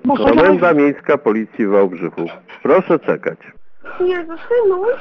Komenda Miejska Policji w Wałbrzychu. Proszę czekać. Jezu, synuś.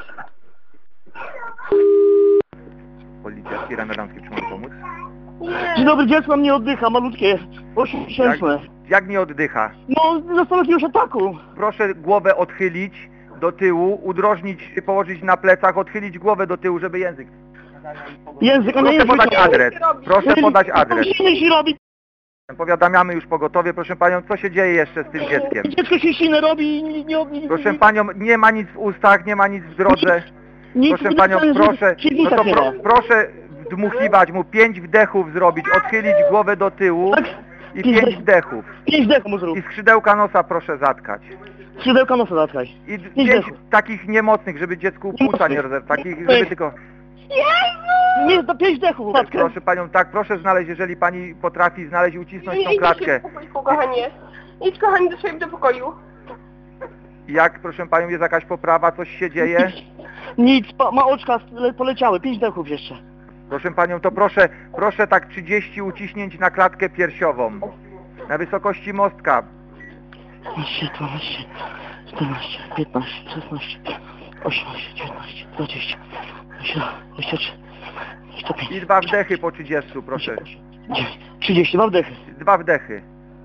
Policja Kieran Radomski, czy mogę pomóc? Dzień dobry, dziecko mnie oddycha, malutkie, 8-miesięczne. Jak nie oddycha? No, zostało jakiegoś ataku. Proszę głowę odchylić do tyłu, udrożnić, położyć na plecach, odchylić głowę do tyłu, żeby język... Język, on nie Proszę jest podać adres. Proszę podać adres. się robi. Powiadamiamy już pogotowie. Proszę panią, co się dzieje jeszcze z tym dzieckiem? Dziecko się sinę robi i nie... Proszę panią, nie ma nic w ustach, nie ma nic w drodze. Nic, Proszę panią, proszę, no to nie ma. proszę dmuchiwać mu, 5 wdechów zrobić, odchylić głowę do tyłu Tak? i 5 wdechów. 5 dechów mu zrób. I skrzydełka nosa proszę zatkać. Skrzydełka nosa zatkać. I 5 5 wdechów. takich niemocnych, żeby dziecku płuca nie rozerwać, takich, żeby tylko... Nie, do 5 dechów. Zatkę. Proszę panią, tak, proszę znaleźć, jeżeli pani potrafi znaleźć i ucisnąć tą Idź klatkę. do pokoju, kochanie. Idź, kochanie, do swojego pokoju. Jak, proszę panią, jest jakaś poprawa, coś się dzieje? Nic, ma oczka poleciały, 5 dechów jeszcze. Proszę panią, to proszę tak 30 uciśnięć na klatkę piersiową. Na wysokości mostka. 12, 14, 15, 16, 18, 19, 20, 23, 25. I 2 wdechy po 30, proszę. 32 wdechy. 2 wdechy.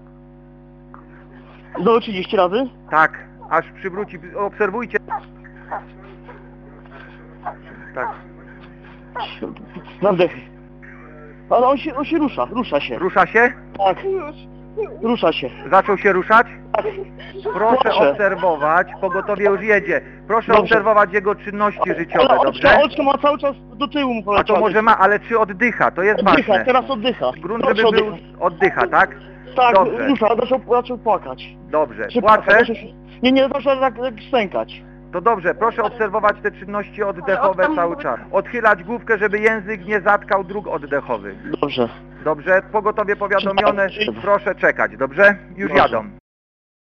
Znowu 30 razy? Tak, aż przywróci. Obserwujcie. Tak. 2 wdechy. Ale on się rusza się. Rusza się? Tak, rusza się. Zaczął się ruszać? Tak. Proszę obserwować, pogotowie już jedzie. Proszę Dobrze. obserwować jego czynności życiowe, Ale dobrze? oczko ma cały czas do tyłu mu A poleciało. to może ma, ale czy oddycha? To jest Oddycha, ważne. teraz oddycha. Grunt, Proszę, żeby był... oddycha. Oddycha, tak? Tak, Dobrze. rusza, zaczął płakać. Dobrze. Się Płacze? Nie, zaczął tak stękać. To dobrze, proszę obserwować te czynności oddechowe Ale cały czas. Odchylać główkę, żeby język nie zatkał dróg oddechowych. Dobrze. Dobrze? Pogotowie powiadomione, proszę czekać, dobrze? Już Dobrze. jadą.